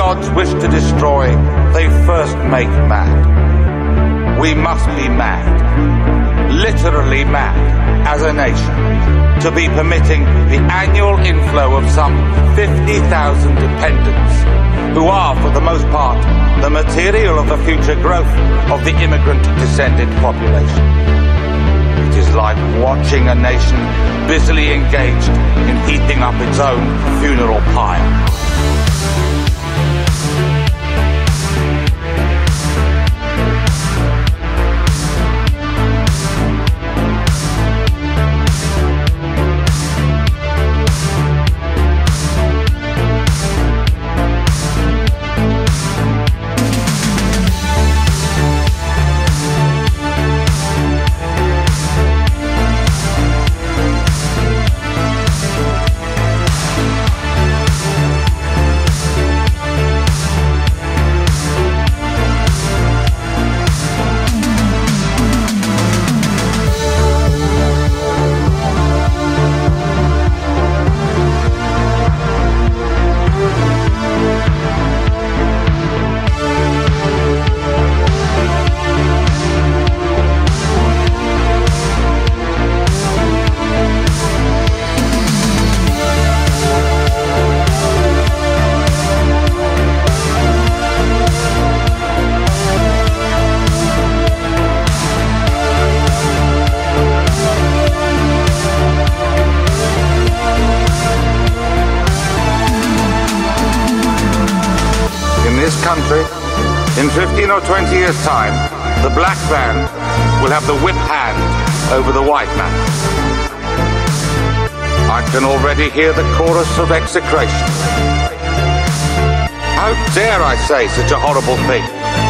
gods wish to destroy, they first make mad. We must be mad, literally mad, as a nation, to be permitting the annual inflow of some 50,000 dependents, who are, for the most part, the material of the future growth of the immigrant-descended population. It is like watching a nation busily engaged in heaping up its own funeral pyre. Country, in 15 or 20 years' time, the black man will have the whip hand over the white man. I can already hear the chorus of execration. How dare I say such a horrible thing?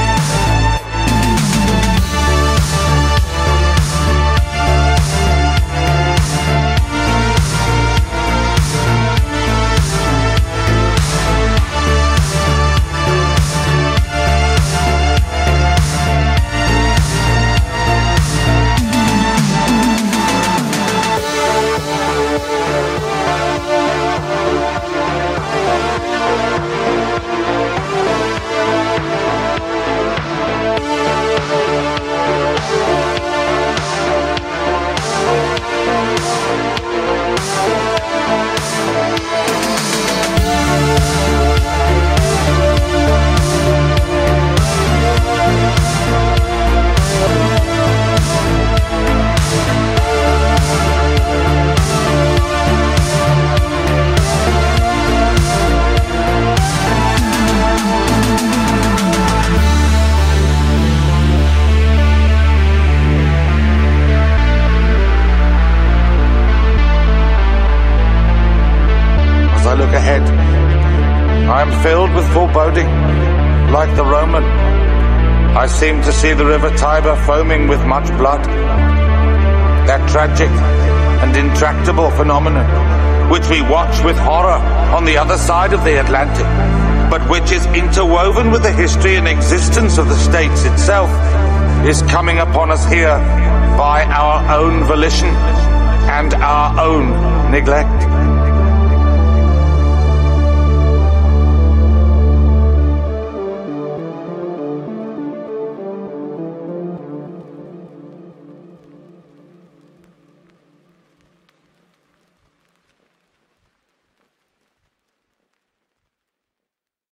As I look ahead, I am filled with foreboding, like the Roman. I seem to see the river Tiber foaming with much blood. That tragic and intractable phenomenon, which we watch with horror on the other side of the Atlantic, but which is interwoven with the history and existence of the states itself, is coming upon us here by our own volition and our own neglect.